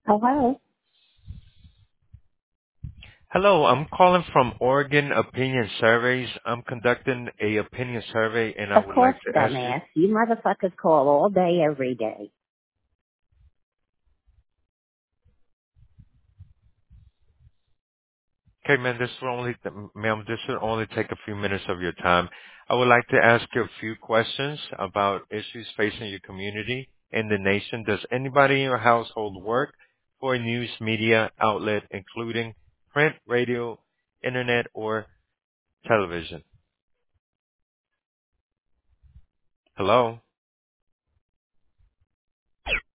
Hello. Hello, I'm calling from Oregon Opinion Surveys. I'm conducting a opinion survey and I Of would course, like to ask you, dumbass. You motherfuckers call all day, every day. okay ma'am, this will only take a few minutes of your time. I would like to ask you a few questions about issues facing your community and the nation. Does anybody in your household work for a news media outlet including print, radio, internet, or television? Hello?